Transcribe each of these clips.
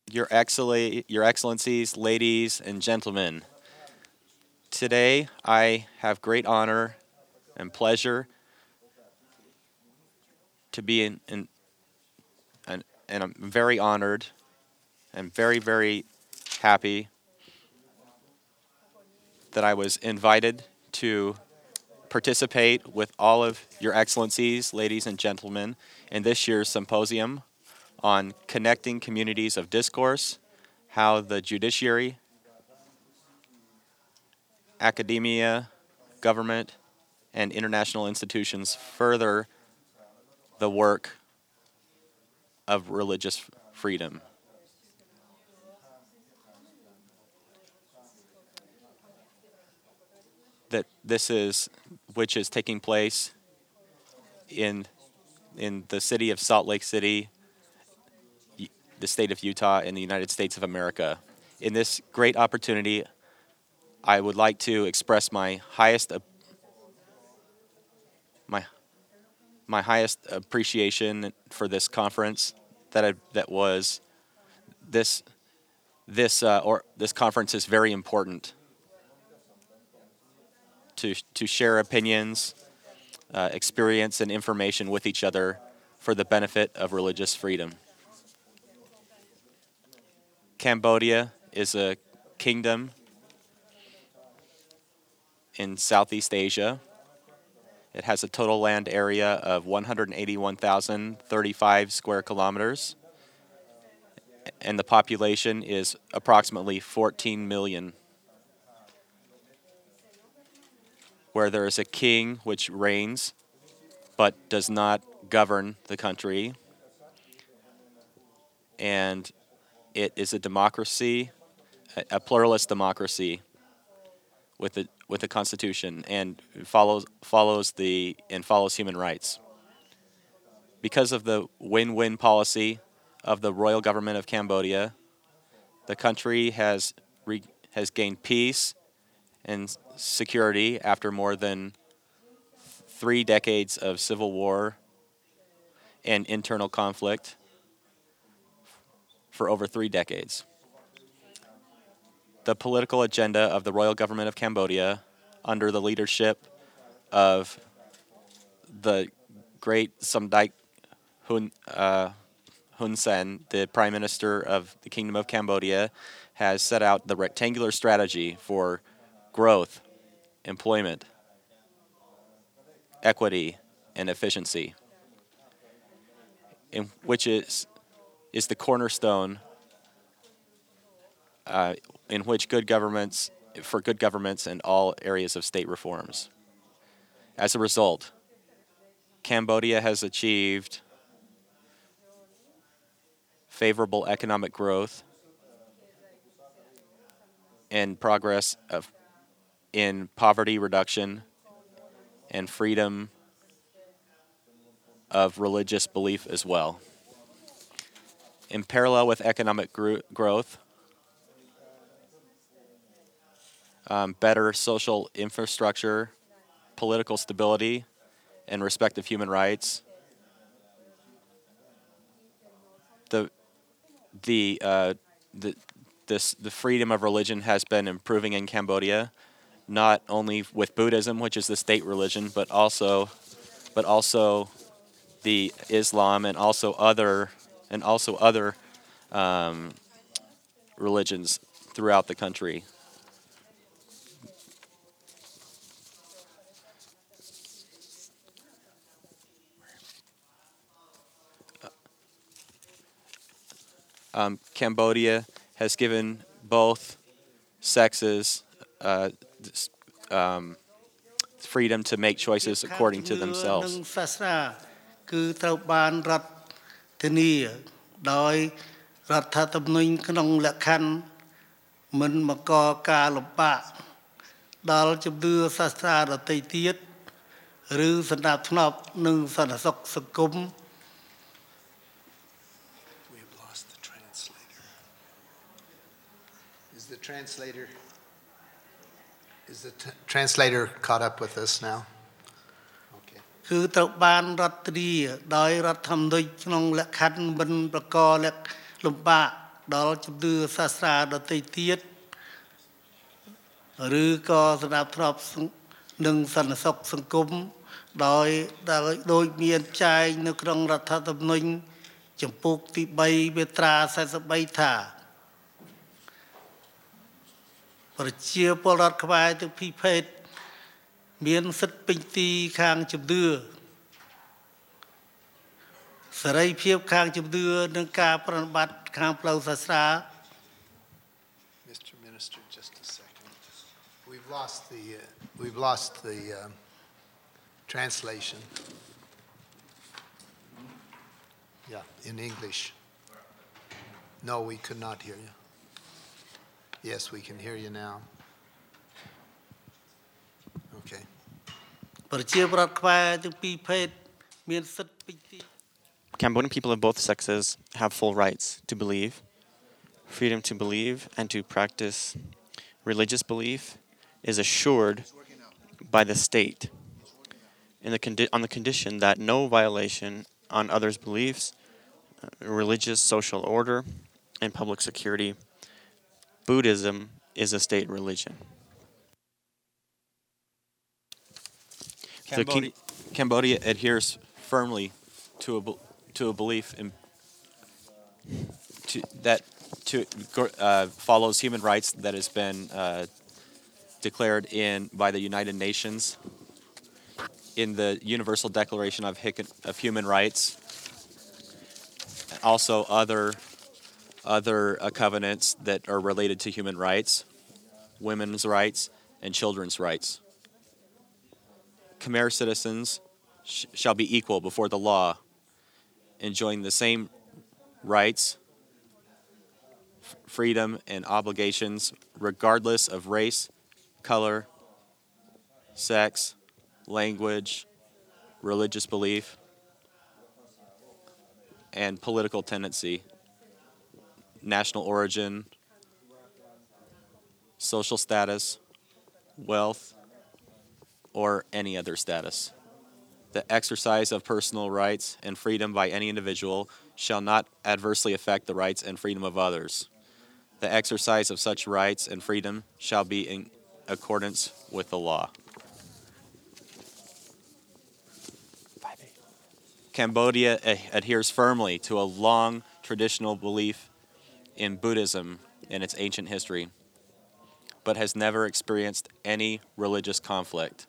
Your Excellencies, ladies and gentlemen, today I have great honor and pleasure to be and I'm very honored and very, very happy that I was invited to participate with all of Your Excellencies, ladies and gentlemen, in this year's symposium on connecting communities of discourse, how the judiciary, academia, government, and international institutions further the work of religious freedom. That this is, which is taking place in the city of Salt Lake City, the state of Utah, in the United States of America. In this great opportunity, I would like to express my highest appreciation for this conference. That was this this conference is very important to share opinions, experience, and information with each other for the benefit of religious freedom. Cambodia is a kingdom in Southeast Asia. It has a total land area of 181,035 square kilometers, and the population is approximately 14 million, where there is a king which reigns but does not govern the country, and it is a democracy, a pluralist democracy with a constitution, and follows human rights. Because of the win-win policy of the royal government of Cambodia, the country has gained peace and security after more than 3 decades of civil war and internal conflict for over 3 decades. The political agenda of the royal government of Cambodia, under the leadership of the great Samdech Hun Sen, the Prime Minister of the Kingdom of Cambodia, has set out the rectangular strategy for growth, employment, equity, and efficiency, which is the cornerstone in which good governments in all areas of state reforms. As a result, Cambodia has achieved favorable economic growth and progress in poverty reduction and freedom of religious belief as well. In parallel with economic growth, better social infrastructure, political stability, and respect of human rights, the freedom of religion has been improving in Cambodia, not only with Buddhism, which is the state religion, but also the Islam and also other religions throughout the country. Cambodia has given both sexes freedom to make choices according to themselves. គឺត្រូវបានរដ្ឋធានាដោយរដ្ឋធម្មនុញ្ញក្នុងលក្ខខណ្ឌមិនបង្កការលំបាកដល់ជំនឿសាសនាដទៃទៀតឬសណ្ដាប់ធ្នាប់និងសន្តិសុខសង្គម Is the translator caught up with us now? គឺត្រូវបានរដ្ឋធានាដោយរដ្ឋធម្មនុញ្ញក្នុងលក្ខខណ្ឌមិនបង្កលំបាកដល់ជំនឿសាសនាដទៃទៀតឬក៏ស្ដាប់ធ្នាប់នឹងសន្តិសុខសង្គមដោយដោយមានចែងនៅក្នុងរដ្ឋធម្មនុញ្ញចំពោះទី3មាត្រា43ថាប្រជាពលរដ្ឋខ្មែរទាំងពីរភេទមានសិទ្ធិពេញទីខាងជំនឿសេរីភាពខាងជំនឿនិងការប្រតិបត្តិខាងផ្លូវសាសនា Mr. Minister, just a second. We've lost the translation. Yeah, in English. No, we could not hear you. Yes, we can hear you now. Okay. ប្រជាពលរដ្ឋខ្មែរទាំងពីរភេទមានសិទ្ធិពេញទី Cambodian people of both sexes have full rights to believe. Freedom to believe and to practice religious belief is assured by the state on the condition that no violation on others' beliefs, religious social order, and public security. Buddhism is a state religion. Cambodia adheres firmly to a belief that follows human rights that has been declared by the United Nations in the Universal Declaration of Human Rights. Also, other covenants that are related to human rights, women's rights, and children's rights. Khmer citizens shall be equal before the law, enjoying the same rights, freedom, and obligations regardless of race, color, sex, language, religious belief, and political tendency, national origin, social status, wealth, or any other status. The exercise of personal rights and freedom by any individual shall not adversely affect the rights and freedom of others. The exercise of such rights and freedom shall be in accordance with the law. Cambodia adheres firmly to a long traditional belief in Buddhism in its ancient history, but has never experienced any religious conflict.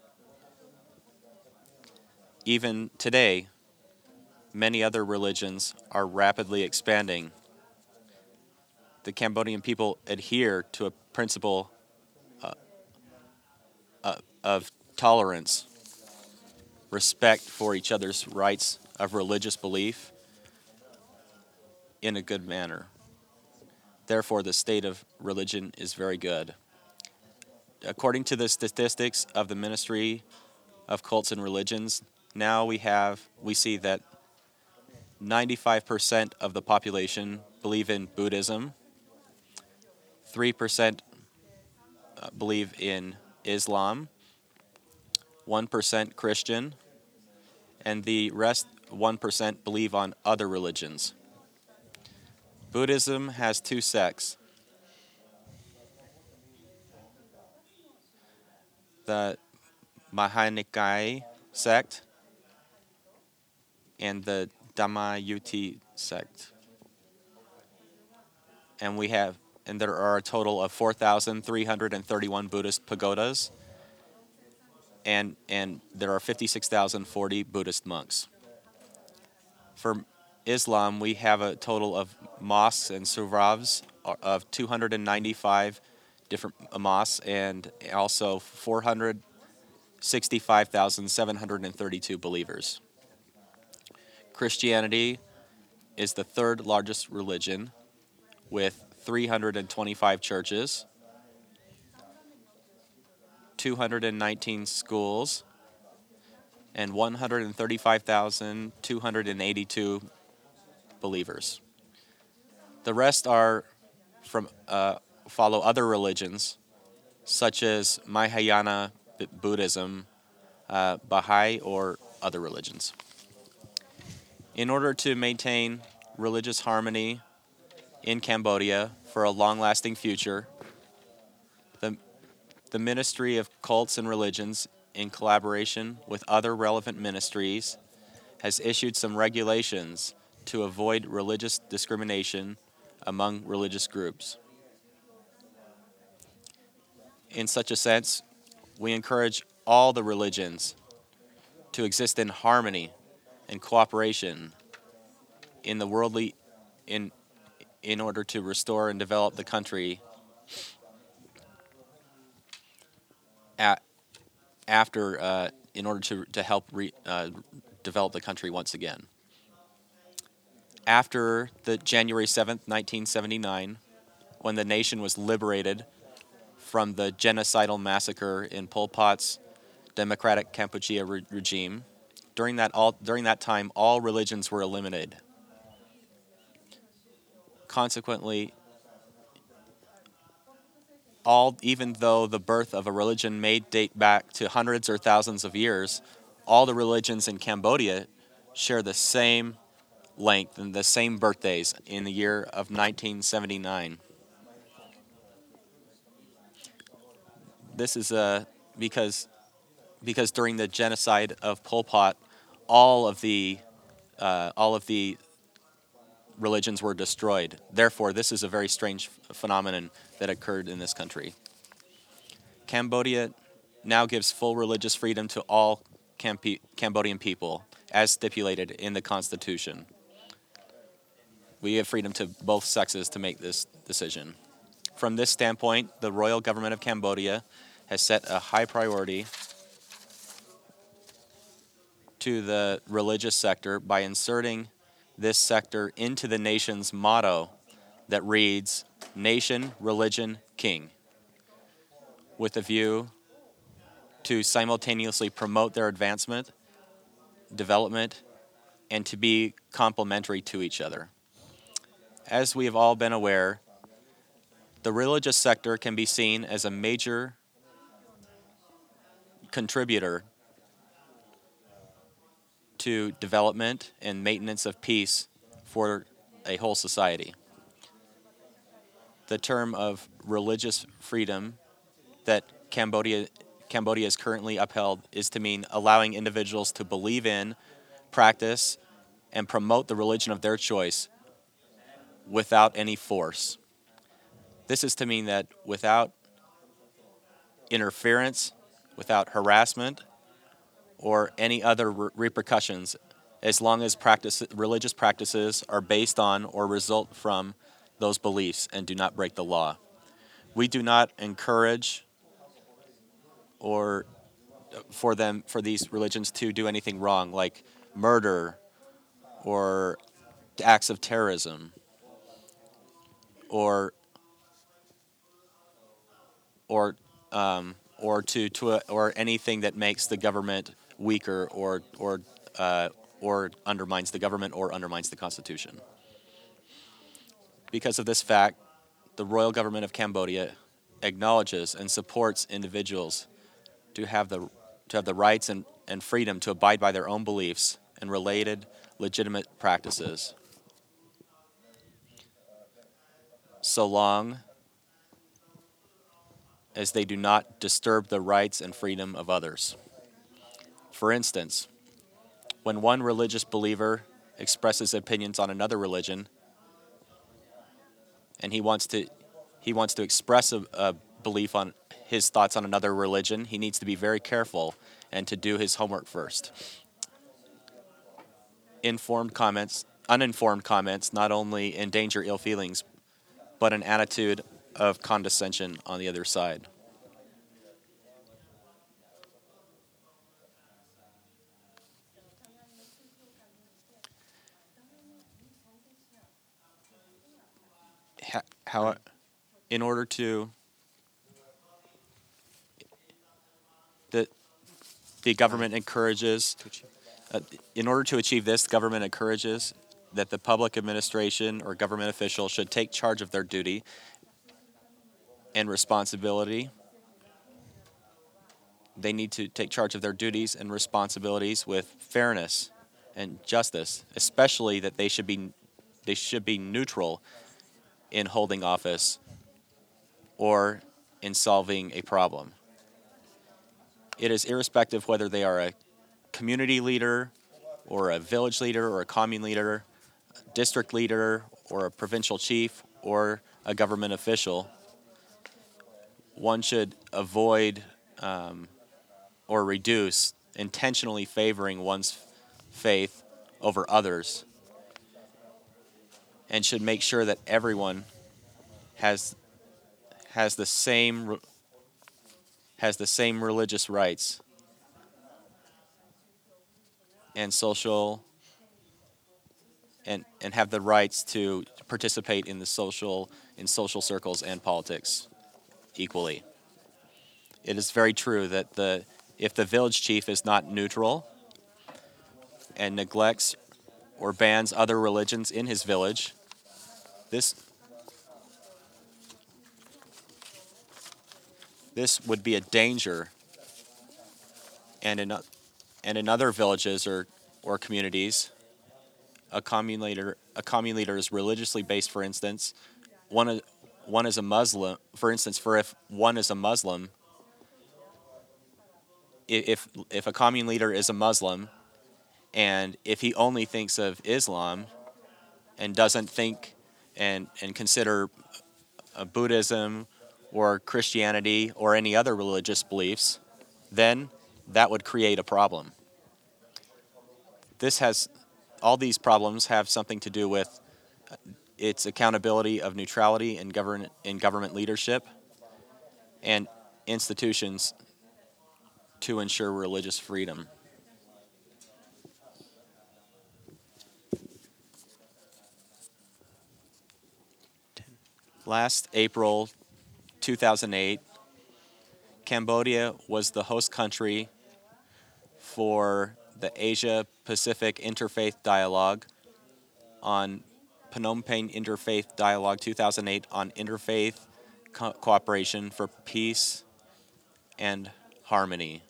Even today, many other religions are rapidly expanding. The Cambodian people adhere to a principle of tolerance, respect for each other's rights of religious belief in a good manner. Therefore, the state of religion is very good. According to the statistics of the Ministry of Cults and Religions, now we see that 95% of the population believe in Buddhism, 3% believe in Islam, 1% Christian, and the rest 1% believe on other religions. Buddhism has two sects. The Mahanikai sect and the Dhammayuti sect. And there are a total of 4,331 Buddhist pagodas, and there are 56,040 Buddhist monks. For Islam, we have a total of mosques and suravs of 295 different mosques and also 465,732 believers. Christianity is the third largest religion with 325 churches, 219 schools, and 135,282 believers. The rest are follow other religions, such as Mahayana Buddhism, Baha'i, or other religions. In order to maintain religious harmony in Cambodia for a long-lasting future, the Ministry of Cults and Religions, in collaboration with other relevant ministries, has issued some regulations to avoid religious discrimination among religious groups. In such a sense, we encourage all the religions to exist in harmony and cooperation in the worldly in order to restore and develop the country in order to help develop the country once again. After the January 7th, 1979, when the nation was liberated from the genocidal massacre in Pol Pot's Democratic Kampuchea regime, during that time, all religions were eliminated. Consequently, even though the birth of a religion may date back to hundreds or thousands of years, all the religions in Cambodia share the same length and the same birthdays in the year of 1979. This is because during the genocide of Pol Pot, all of the religions were destroyed. Therefore, this is a very strange phenomenon that occurred in this country. Cambodia now gives full religious freedom to all Cambodian people, as stipulated in the Constitution. We have freedom to both sexes to make this decision. From this standpoint, the royal government of Cambodia has set a high priority to the religious sector by inserting this sector into the nation's motto that reads, "Nation, Religion, King," with a view to simultaneously promote their advancement, development, and to be complementary to each other. As we have all been aware, the religious sector can be seen as a major contributor to development and maintenance of peace for a whole society. The term of religious freedom that Cambodia is currently upheld is to mean allowing individuals to believe in, practice, and promote the religion of their choice without any force. This is to mean that without interference, without harassment, or any other repercussions, as long as religious practices are based on or result from those beliefs and do not break the law. We do not encourage or for these religions to do anything wrong, like murder or acts of terrorism or anything that makes the government weaker or undermines the government or undermines the Constitution. Because of this fact, the royal government of Cambodia acknowledges and supports individuals to have the rights and freedom to abide by their own beliefs and related legitimate practices, so long as they do not disturb the rights and freedom of others. For instance, when one religious believer expresses opinions on another religion, and he wants to express a belief on his thoughts on another religion, he needs to be very careful and to do his homework first. Uninformed comments not only endanger ill feelings, but an attitude of condescension on the other side. In order to the government encourages, in order to achieve this, the government encourages that the public administration or government official should take charge of their duty and responsibility. They need to take charge of their duties and responsibilities with fairness and justice, especially that they should be neutral in holding office or in solving a problem. It is irrespective whether they are a community leader or a village leader or a commune leader, a district leader or a provincial chief or a government official. One should avoid or reduce intentionally favoring one's faith over others, and should make sure that everyone has the same religious rights and social and have the rights to participate in social circles and politics equally. It is very true that if the village chief is not neutral and neglects or bans other religions in his village, this would be a danger. And in other villages or communities, a commune leader is religiously based. For instance, one is a Muslim. For instance, if one is a Muslim, if a commune leader is a Muslim, and if he only thinks of Islam and doesn't think and consider Buddhism or Christianity or any other religious beliefs, then that would create a problem. All these problems have something to do with its accountability of neutrality in government leadership and institutions to ensure religious freedom. Last April 2008, Cambodia was the host country for the Asia-Pacific Interfaith Dialogue on Phnom Penh Interfaith Dialogue 2008 on interfaith cooperation for peace and harmony.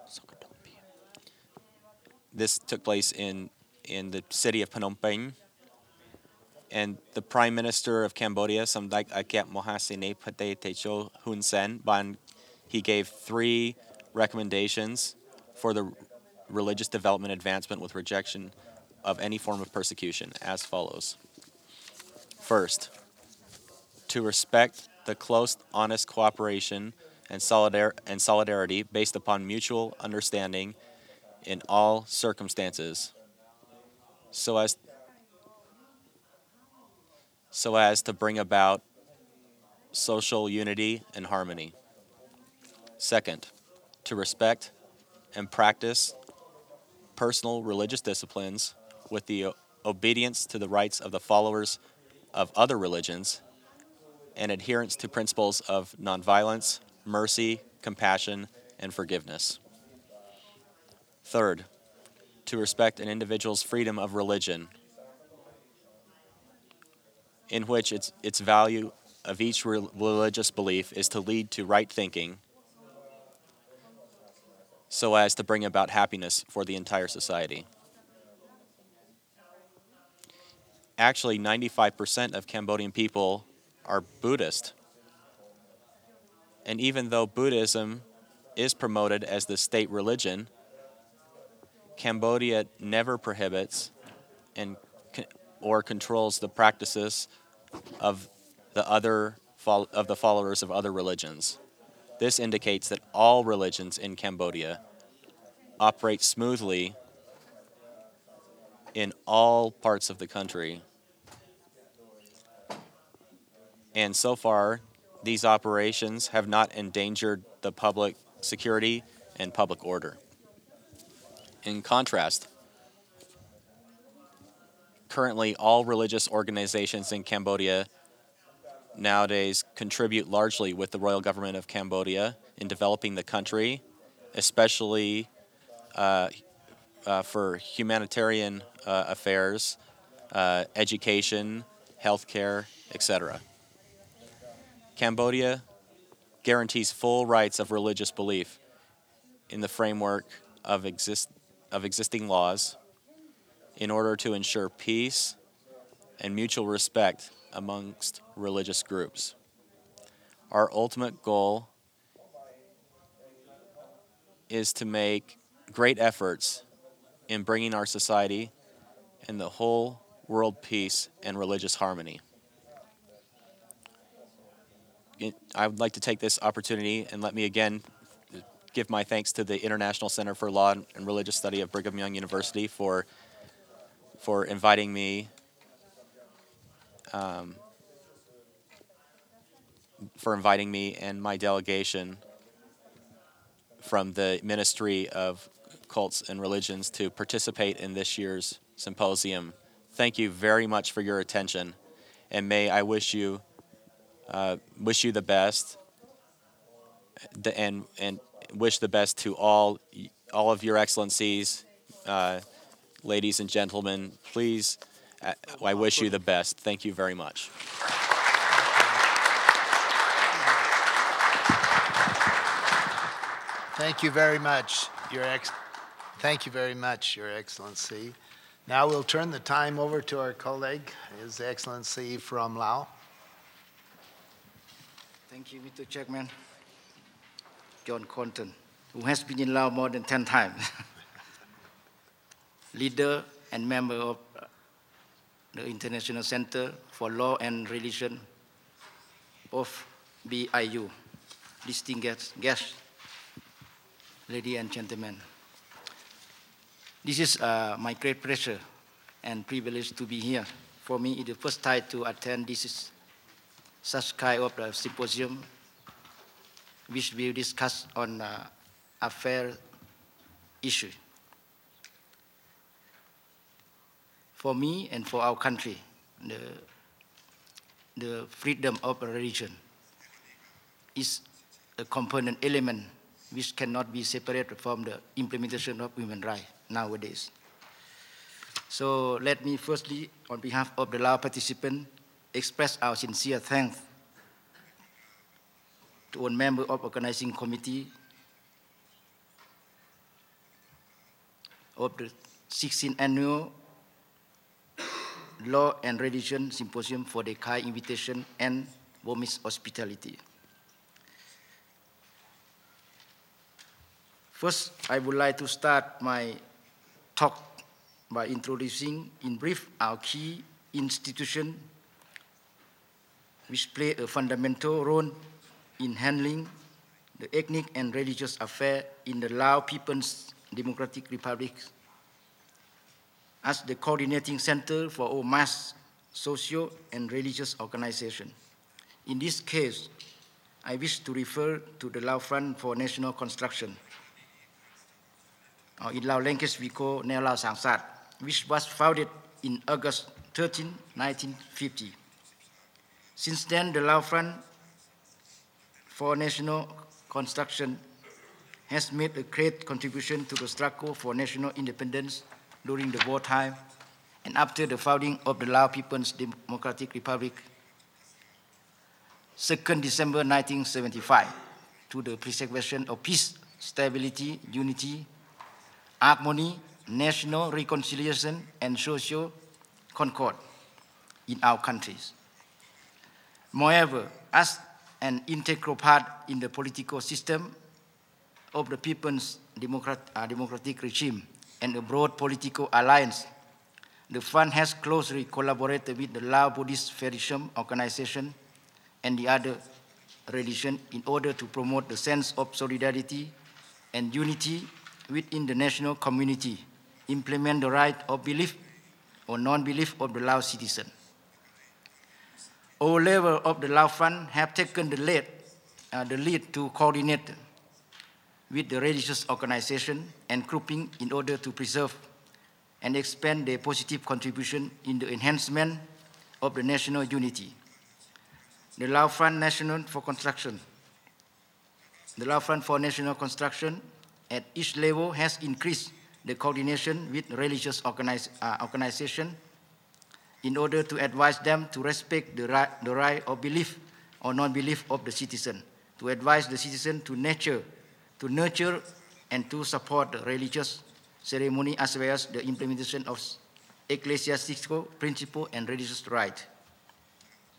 This took place in the city of Phnom Penh, and the Prime Minister of Cambodia, Samdech Akep Mohasene Phate Techo Hun Sen, he gave 3 recommendations for the religious development advancement with rejection of any form of persecution, as follows. First, to respect the close, honest cooperation and solidarity based upon mutual understanding in all circumstances, so as to bring about social unity and harmony. Second, to respect and practice personal religious disciplines with the obedience to the rights of the followers of other religions and adherence to principles of nonviolence, mercy, compassion, and forgiveness. Third, to respect an individual's freedom of religion, in which its value of each religious belief is to lead to right thinking so as to bring about happiness for the entire society. Actually, 95% of Cambodian people are Buddhist. And even though Buddhism is promoted as the state religion, Cambodia never prohibits or controls the practices of the followers of other religions. This indicates that all religions in Cambodia operate smoothly in all parts of the country. And so far, these operations have not endangered the public security and public order. In contrast, currently all religious organizations in Cambodia nowadays contribute largely with the royal government of Cambodia in developing the country, especially for humanitarian affairs, education, healthcare, etc. Cambodia guarantees full rights of religious belief in the framework of existing laws in order to ensure peace and mutual respect amongst religious groups. Our ultimate goal is to make great efforts in bringing our society and the whole world peace and religious harmony. I would like to take this opportunity and let me again give my thanks to the International Center for Law and Religious Study of Brigham Young University for inviting me and my delegation from the Ministry of Cults and Religions to participate in this year's symposium. Thank you very much for your attention, and may I wish you the best, and wish the best to all of your excellencies, ladies and gentlemen. Please, I wish you the best. Thank you very much. Thank you very much, Thank you very much, Your Excellency. Now we'll turn the time over to our colleague, His Excellency from Laos. Thank you, Mr. Chairman. John Conton, who has been in Laos more than 10 times. Leader and member of the International Center for Law and Religion of BIU. Distinguished guests, ladies and gentlemen. This is my great pleasure and privilege to be here. For me, it's the first time to attend such kind of symposium, which will discuss on affair issue. For me and for our country, the freedom of religion is a component element which cannot be separated from the implementation of human rights nowadays. So let me firstly, on behalf of the Lao participants, express our sincere thanks to all members of organizing committee of the 16th annual Law and Religion Symposium for the kind invitation and warmest hospitality. First, I would like to start my talk by introducing in brief our key institutions which play a fundamental role in handling the ethnic and religious affairs in the Lao People's Democratic Republic as the coordinating center for all mass socio and religious organizations. In this case, I wish to refer to the Lao Front for National Construction, or in Lao language we call Neo Lao Sang Sat, which was founded in August 13, 1950. Since then, the Lao Front for National Construction has made a great contribution to the struggle for national independence during the wartime and after the founding of the Lao People's Democratic Republic, 2nd December 1975, to the preservation of peace, stability, unity, harmony, national reconciliation, and social concord in our countries. Moreover, as an integral part in the political system of the People's Democratic regime and a broad political alliance, the Front has closely collaborated with the Lao Buddhist Federation Organization and the other religions in order to promote the sense of solidarity and unity within the national community, implement the right of belief or non-belief of the Lao citizen. All levels of the Lao Front have taken the lead to coordinate with the religious organization and grouping in order to preserve and expand their positive contribution in the enhancement of the national unity. The Lao Front for National Construction at each level has increased the coordination with religious organizations in order to advise them to respect the right of belief or non-belief of the citizen, to advise the citizen to nurture and to support the religious ceremony as well as the implementation of ecclesiastical principle and religious right.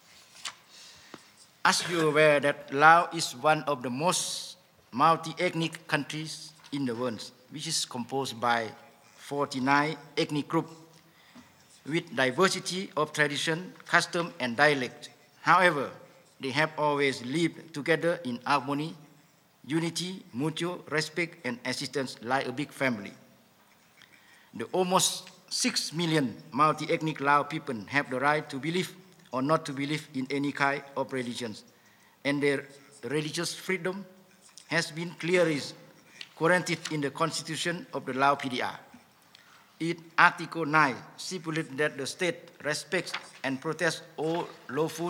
As you're aware that Laos is one of the most multi-ethnic countries in the world, which is composed by 49 ethnic groups with diversity of tradition, custom, and dialect. However, they have always lived together in harmony, unity, mutual respect, and assistance like a big family. The almost 6 million multi-ethnic Lao people have the right to believe or not to believe in any kind of religions, and their religious freedom has been clearly guaranteed in the Constitution of the Lao PDR. In Article 9 stipulates that the state respects and protects all lawful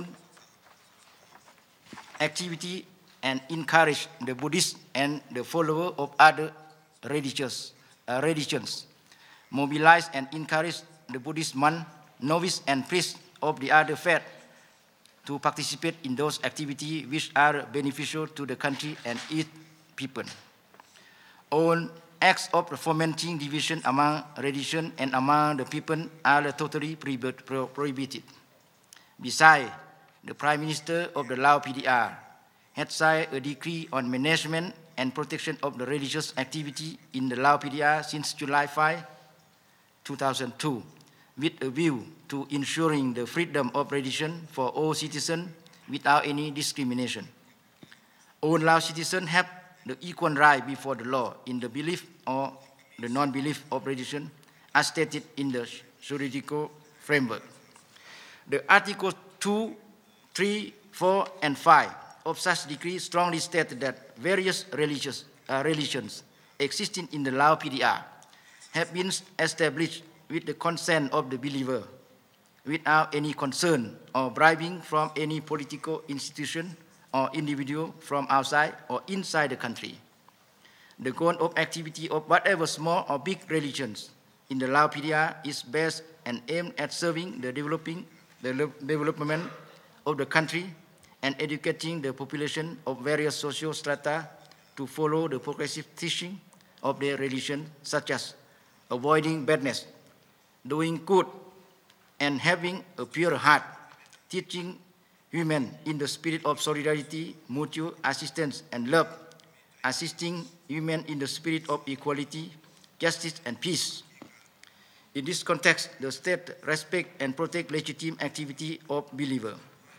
activity and encourage the Buddhists and the followers of other religions, mobilize and encourage the Buddhist monks, novices, and priests of the other faith to participate in those activities which are beneficial to the country and its people. All acts of fomenting division among religion and among the people are totally prohibited. Besides, the Prime Minister of the Lao PDR had signed a decree on management and protection of the religious activity in the Lao PDR since July 5, 2002, with a view to ensuring the freedom of religion for all citizens without any discrimination. All Lao citizens have the equal right before the law in the belief or the non-belief of religion as stated in the juridical framework. The Articles 2, 3, 4, and 5 of such decree strongly state that various religions existing in the Lao PDR have been established with the consent of the believer, without any concern or bribing from any political institution or individual from outside or inside the country. The goal of activity of whatever small or big religions in the Lao PDR is based and aimed at serving the development of the country and educating the population of various social strata to follow the progressive teaching of their religion, such as avoiding badness, doing good, and having a pure heart, teaching women in the spirit of solidarity, mutual assistance, and love, assisting women in the spirit of equality, justice, and peace. In this context, the state respects and protects legitimate activity of believer.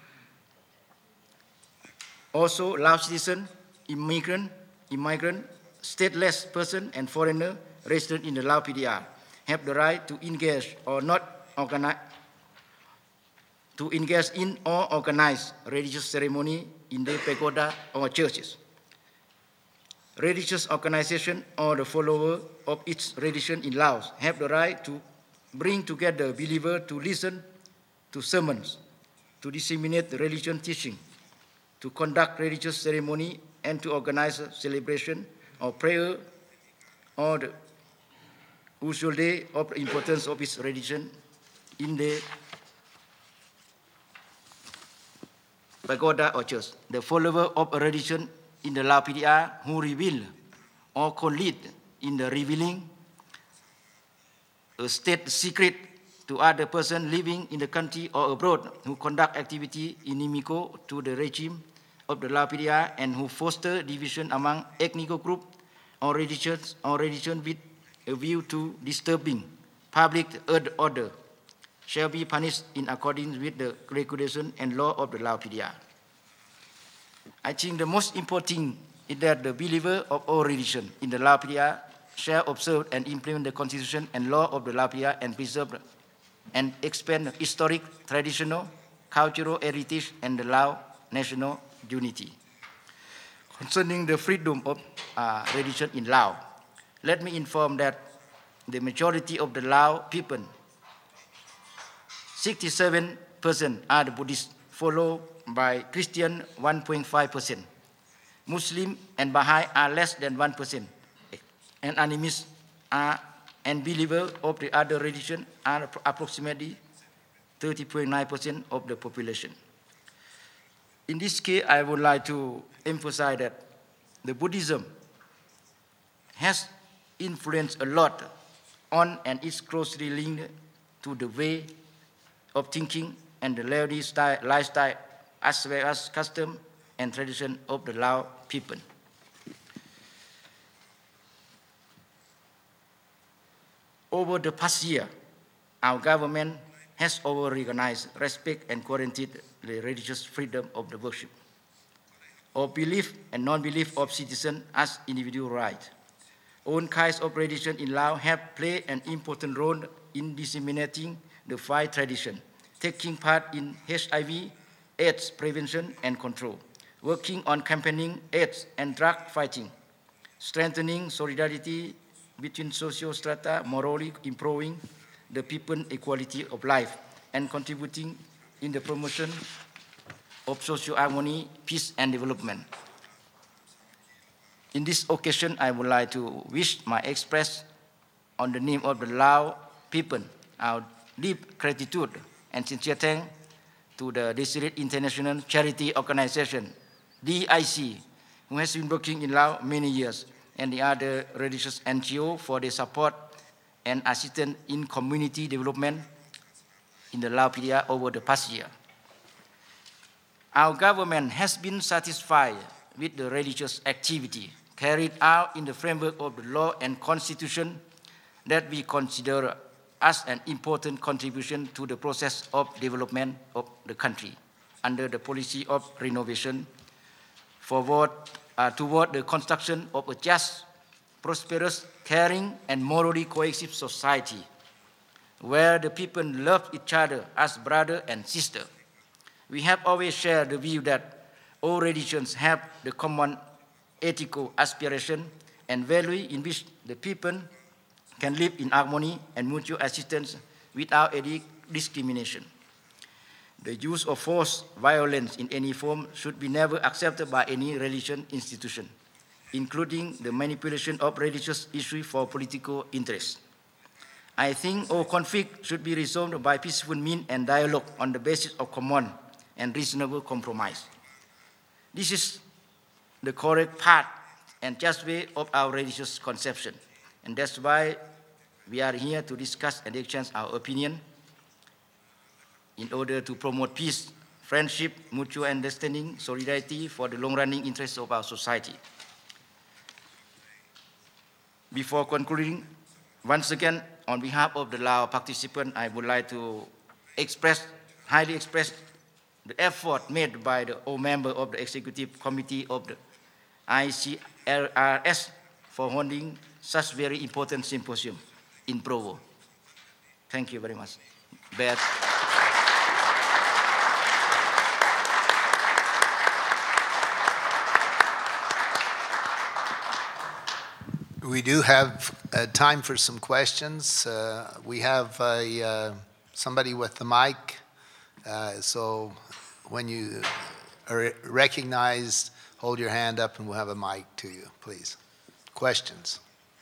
Also, Lao citizen, immigrant, stateless person, and foreigner resident in the Lao PDR have the right to engage or not organize, to engage in or organize religious ceremony in the pagoda or churches. Religious organization or the follower of its religion in Laos have the right to bring together believers to listen to sermons, to disseminate the religion teaching, to conduct religious ceremony, and to organize a celebration or prayer or the usual day of the importance of its religion in the pagoda or church. The follower of a religion in the Lao PDR who reveal or co-lead in the revealing a state secret to other person living in the country or abroad who conduct activity inimical to the regime of the Lao PDR and who foster division among ethnic group or religion with a view to disturbing public order shall be punished in accordance with the regulation and law of the Lao PDR. I think the most important is that the believer of all religions in the Lao PDR shall observe and implement the constitution and law of the Lao PDR and preserve and expand historic, traditional, cultural heritage and the Lao national unity. Concerning the freedom of religion in Laos, let me inform that the majority of the Lao people, 67% are the Buddhists, followed by Christian 1.5%. Muslim and Baha'i are less than 1%. And animists and believers of the other religion are approximately 30.9% of the population. In this case, I would like to emphasize that the Buddhism has influenced a lot on and is closely linked to the way of thinking and the lifestyle as well as custom and tradition of the Lao people. Over the past year, our government has over-recognized, respect, and guaranteed the religious freedom of the worship, of belief and non-belief of citizens as individual rights. All kinds of religion in Laos have played an important role in disseminating the five tradition, taking part in HIV, AIDS prevention and control, working on campaigning AIDS and drug fighting, strengthening solidarity between social strata, morally improving the people's equality of life, and contributing in the promotion of social harmony, peace, and development. In this occasion, I would like to wish my express on the name of the Lao people our deep gratitude and sincere thanks to the Deseret International Charity Organization, DIC, who has been working in Laos many years, and the other religious NGO for their support and assistance in community development in the Lao PDR over the past year. Our government has been satisfied with the religious activity carried out in the framework of the law and constitution that we consider as an important contribution to the process of development of the country under the policy of renovation toward the construction of a just, prosperous, caring, and morally cohesive society where the people love each other as brother and sister. We have always shared the view that all religions have the common ethical aspiration and value in which the people can live in harmony and mutual assistance without any discrimination. The use of force, violence in any form should be never accepted by any religious institution, including the manipulation of religious issues for political interests. I think all conflict should be resolved by peaceful means and dialogue on the basis of common and reasonable compromise. This is the correct path and just way of our religious conception, and that's why we are here to discuss and exchange our opinion in order to promote peace, friendship, mutual understanding, solidarity for the long-running interests of our society. Before concluding, once again, on behalf of the Lao participants, I would like to highly express the effort made by all members of the Executive Committee of the ICRRS for holding such very important symposium in Provo. Thank you very much. Beth. We do have time for some questions. We have somebody with the mic. So when you are recognized, hold your hand up and we'll have a mic to you, please. Questions?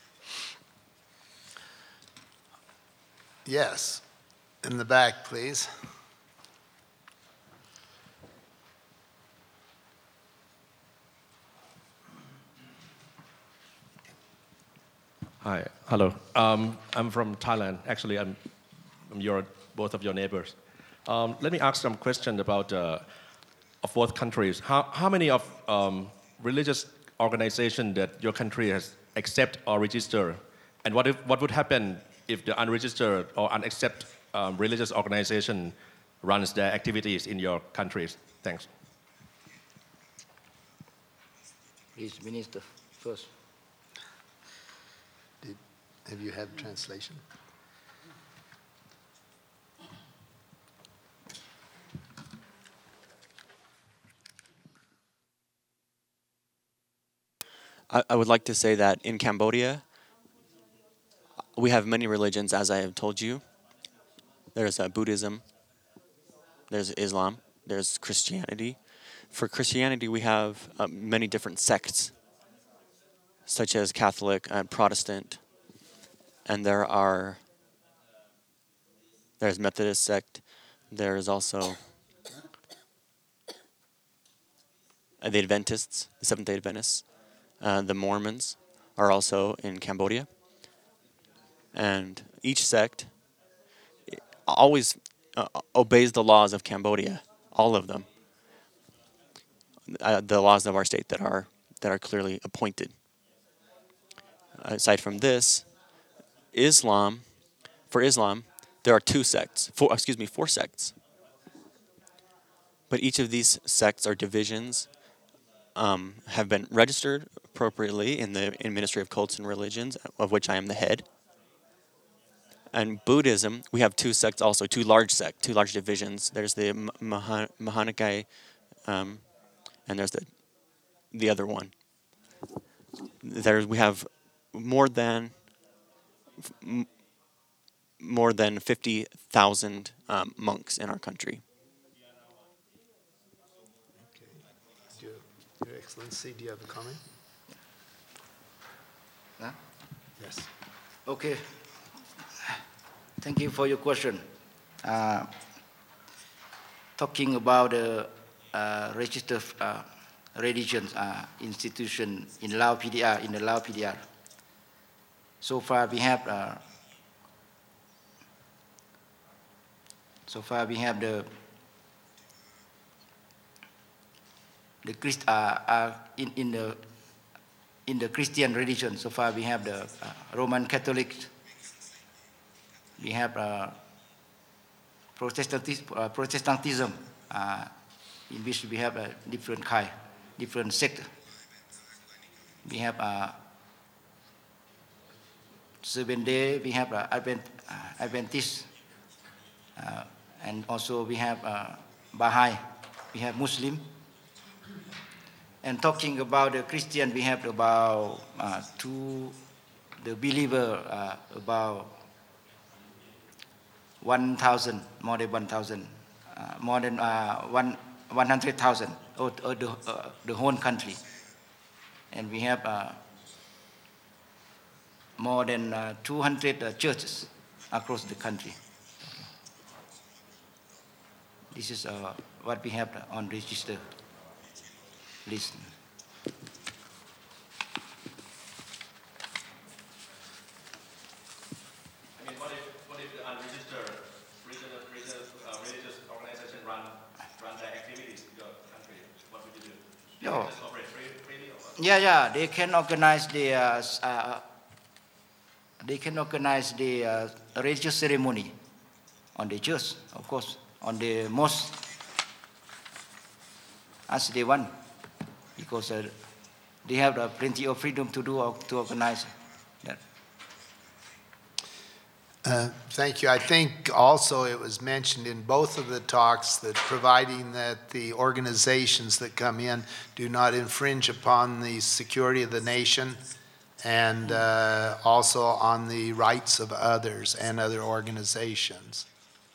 Yes, in the back, please. Hi, hello. I'm from Thailand. Actually, I'm both of your neighbors. Let me ask some question about of both countries. How many of religious organizations that your country has accept or register, and what would happen if the unregistered or unaccepted religious organization runs their activities in your countries? Thanks. Please, Minister, first. Have you had translation? I would like to say that in Cambodia, we have many religions, as I have told you. There's Buddhism, there's Islam, there's Christianity. For Christianity, we have many different sects, such as Catholic and Protestant. And there's Methodist sect. There's also the Adventists, the Seventh-day Adventists. The Mormons are also in Cambodia. And each sect always obeys the laws of Cambodia, all of them. the laws of our state that are clearly appointed. Aside from this, for Islam, there are four sects. But each of these sects or divisions have been registered appropriately in the Ministry of Cults and Religions, of which I am the head. And Buddhism, we have two sects also, two large divisions. There's the Mahanakai, and there's the other one. We have more than 50,000 monks in our country. Your Excellency, do you have a comment? Huh? Yes. Okay. Thank you for your question. Talking about the registered religions institution in Lao PDR, in the Lao PDR. So far we have the in the Christian religion. So far we have the Roman Catholic, we have Protestantism, in which we have different sect. We have Seventh Day, we have Adventist, and also we have Baha'i, we have Muslim. And talking about the Christian, we have about the believer about 1,000, more than 1,000, more than 100,000 the whole country. And we have more than 200 churches across the country. This is what we have on register list. What if the unregistered religious organization run their activities in your country? What would you do? They just operate freely or what? Yeah. They can organize the religious ceremony on the church, of course, on the mosque, as they want, because they have plenty of freedom to organize that. Thank you. I think also it was mentioned in both of the talks that providing that the organizations that come in do not infringe upon the security of the nation and also on the rights of others and other organizations.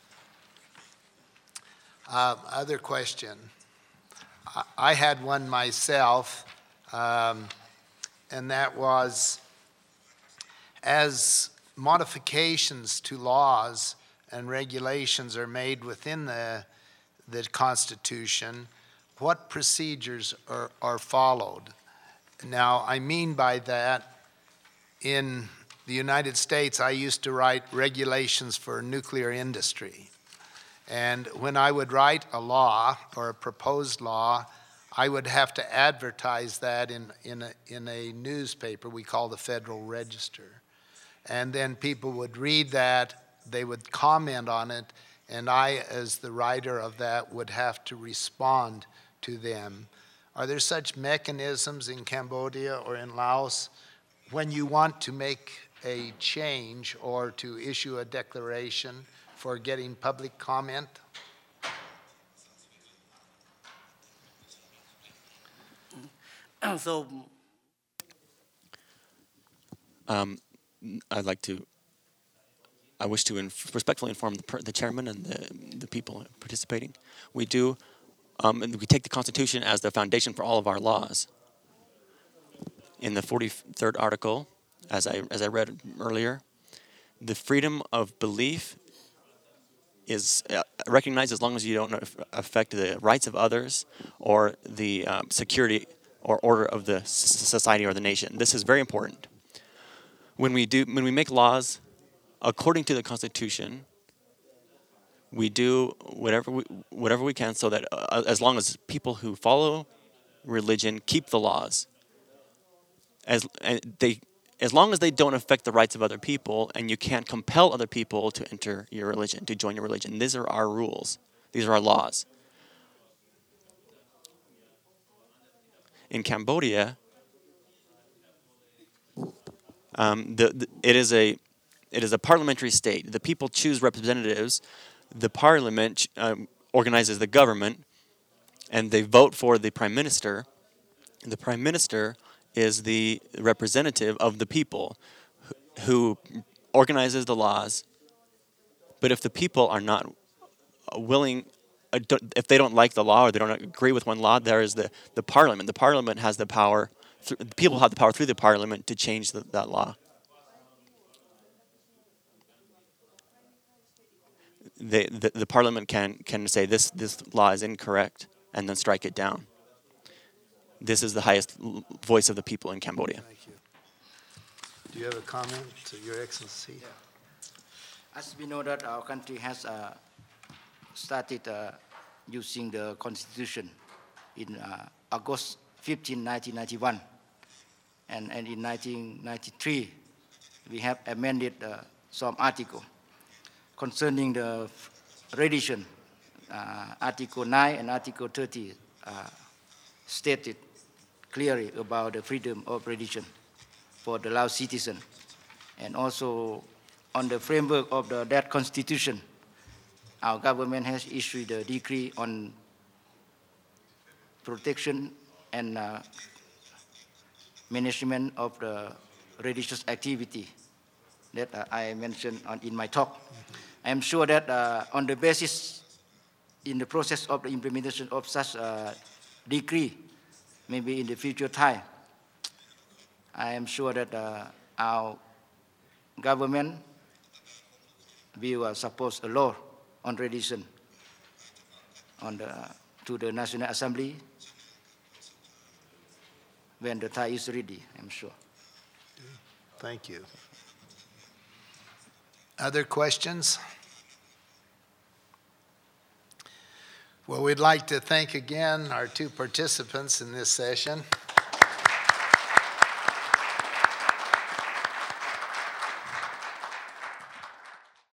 Other question. I had one myself, and that was, as modifications to laws and regulations are made within the Constitution, what procedures are followed? Now, I mean by that, in the United States, I used to write regulations for nuclear industry. And when I would write a law or a proposed law, I would have to advertise that in a newspaper we call the Federal Register. And then people would read that, they would comment on it, and I, as the writer of that, would have to respond to them. Are there such mechanisms in Cambodia or in Laos when you want to make a change or to issue a declaration for getting public comment? So, I wish to respectfully inform the chairman and the people participating. We do, and we take the Constitution as the foundation for all of our laws. In the 43rd article, as I read earlier, the freedom of belief is recognized as long as you don't affect the rights of others or the security or order of the society or the nation. This is very important. When we make laws according to the Constitution, we do whatever we can so that as long as people who follow religion keep the laws. As long as they don't affect the rights of other people, and you can't compel other people to enter your religion, to join your religion. These are our rules. These are our laws. In Cambodia, it is a parliamentary state. The people choose representatives. The parliament organizes the government, and they vote for the prime minister. The prime minister is the representative of the people who organizes the laws. But if the people are not willing, if they don't like the law or they don't agree with one law, there is the parliament. The parliament has the power, the people have the power through the parliament to change that law. The parliament can say this law is incorrect and then strike it down. This is the highest voice of the people in Cambodia. Thank you. Do you have a comment, Your Excellency? Yeah. As we know that our country has started using the constitution in August 15, 1991. And in 1993, we have amended some article concerning the religion. Article 9 and Article 30 stated clearly about the freedom of religion for the Lao citizen. And also on the framework of that constitution, our government has issued a decree on protection and management of the religious activity that I mentioned in my talk. I am sure that on the basis, in the process of the implementation of such decree, maybe in the future time, I am sure that our government will support a law on religion to the National Assembly when the time is ready, I'm sure. Thank you. Other questions? Well, we'd like to thank again our two participants in this session.